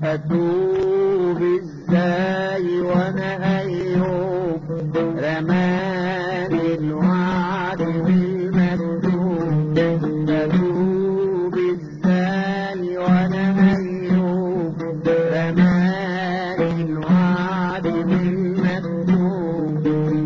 أتوب ازاي وانا ايوب رماني الوعد والمكتوب. أتوب ازاي وانا ايوب رماني الوعد والمكتوب.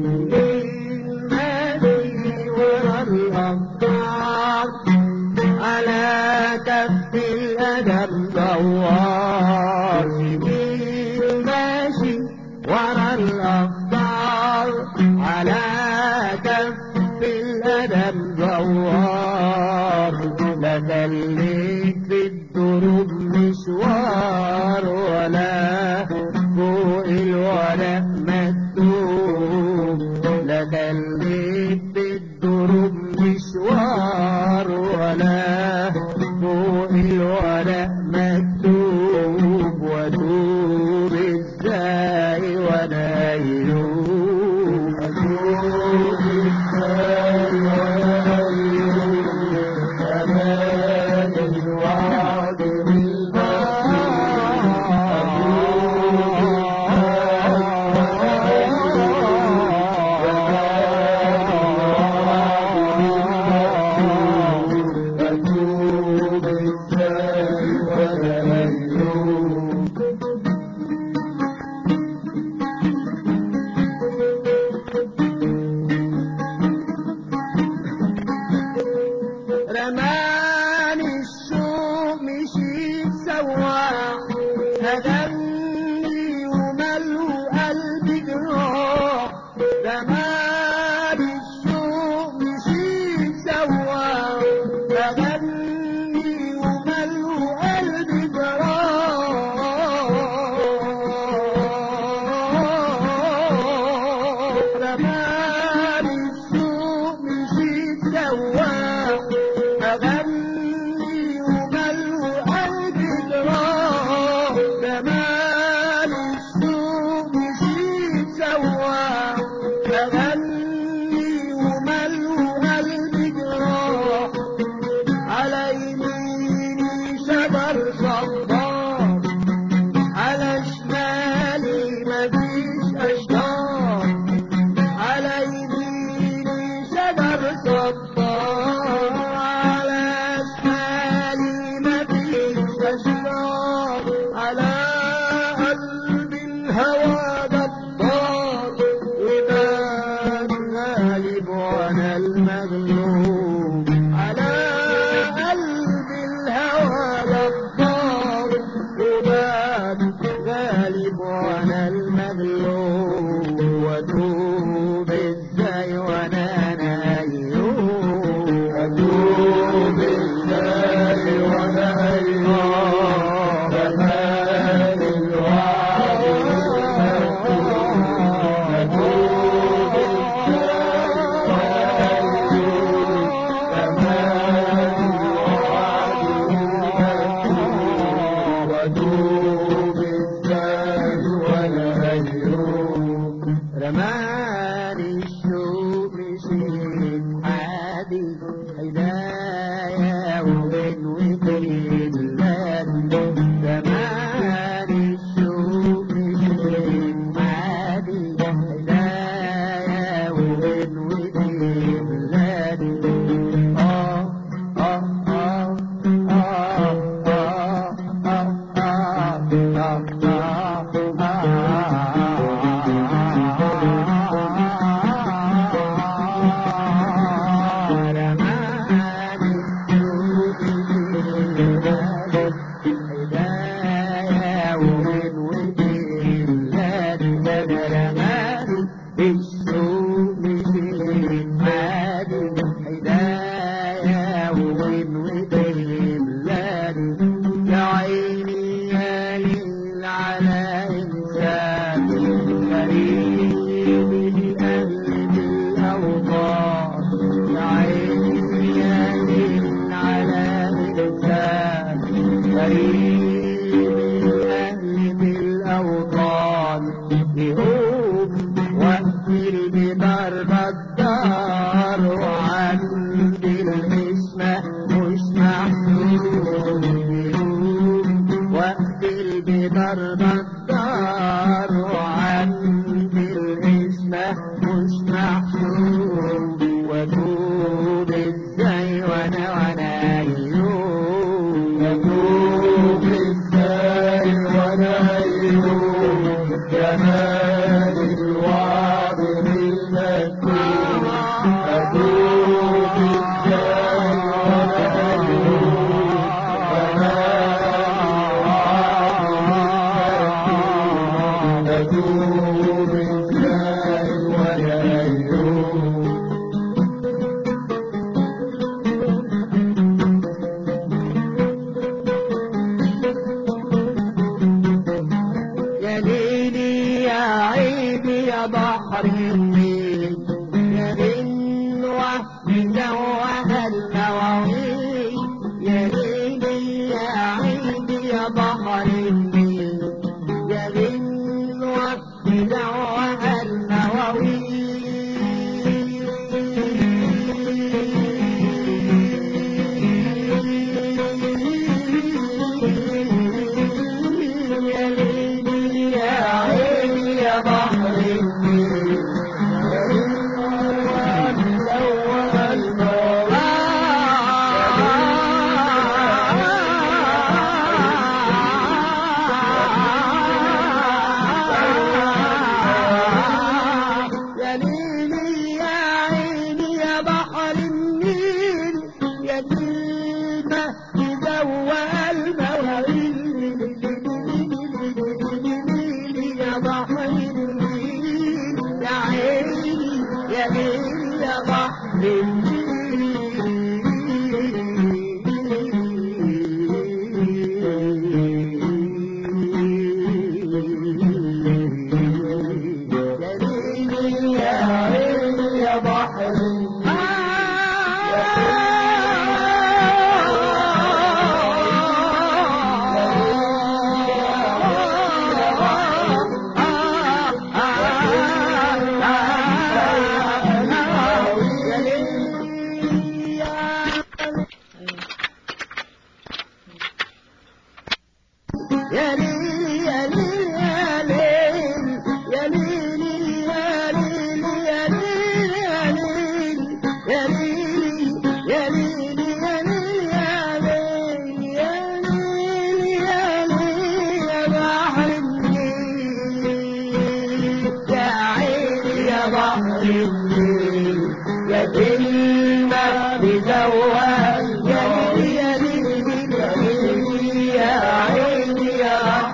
الماشي ورا الأخبار على كف الأدب دوار. ماشي ورا الأخبار على كف الأدب دوار. لا خليك في الدروب مشوار ولا فوق الورق مكتوب. لا خليك في الدروب مشوار ولا فوق الورق مكتوب. واتوب ازاي وانا ايوب. اتوب ازاي وانا ايوب امان الوعد رماني الشوق مشيت سواح. هدمني وملو قلبي جراح. رماني الشوق مشيت سواح. هدمني وملو قلبي جراح. رماني الشوق مشيت سواح. أغني وملو قلبي جراح. جمال السوق مشيت سواح. أغني وملو قلبي جراح. على يميني شجر صبار على شمالي مفيش أشجار. على يميني شجر صبار على شمالي مفيش أشجار. على قلبي الهوى جبار وبان غالب وأنا المغلوب. على قلبي الهوى جبار وبان غالب وأنا المغلوب. واتوب ازاي وانا ايوب. اتوب ازاي وانا ايوب رماني الوعد والمكتوب. اتوب ازاي وانا ايوب رماني الوعد والمكتوب. واتوب ازاي وانا ايوب رماني الشوق مشيت عادي. هدايا وبين وبين بلاد. رماني الشوق مشيت عادي. هدايا وبين وبين بلاد. آه آه آه آه آه آه آه بضرب الدار وعندي العصمة مش محسوب واتوب ازاي وانا يوم أتوب إزاي وأنا يوم جمال الوعد المكتوب أتوب إزاي وأنا يوم جمال الوعد المكتوب أتوب إزاي وأنا يوم يا ليلي يا عيني يا بحر النيل يا غنوة مزوها المواويل يا ليلي يا عيني يا بحر النيل يا غنوة مزوها المواويل يا ليلي يا عيني يا بحر النيل يا ليلي يا عيني يا بحر النيل يا كلمة تدوى المواويل يا بحر النيل يا عيني يا ليلي يا بحر النيل يا ليلي يا عيني يا بحر يا ليل يا ليل يا ليل يا ليل يا ليل يا ليل يا ليل يا ليل يا ليل يا ليل يا بحر النيل يا عيني يا بحر النيل يا كلمة بزوال يا ليل يا ليل يا ليل يا عيني يا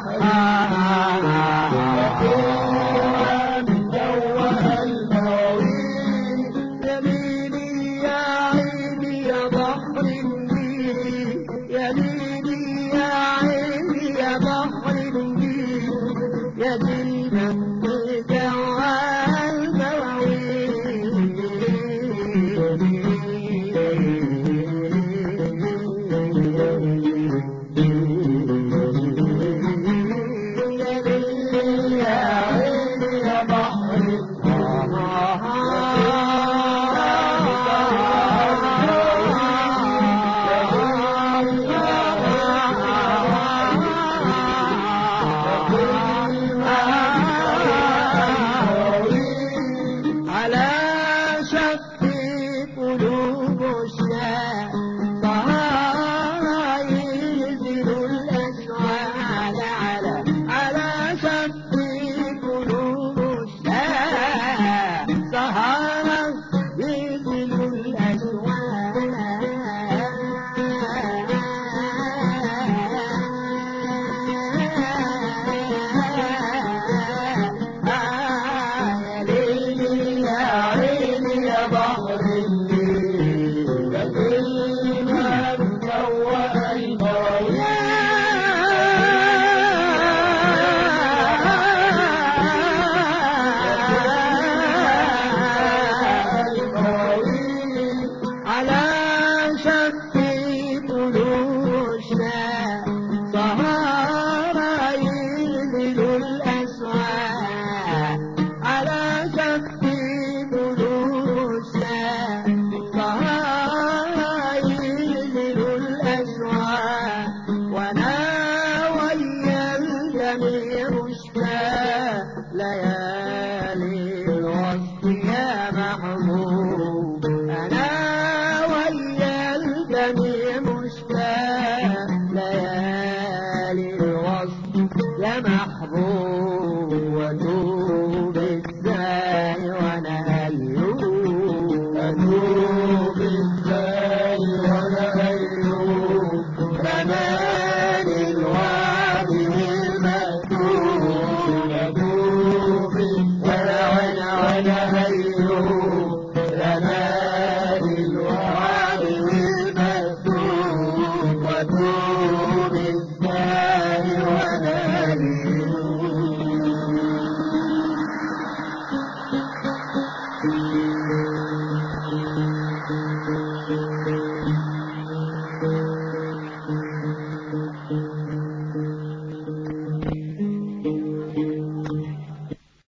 يا محبوب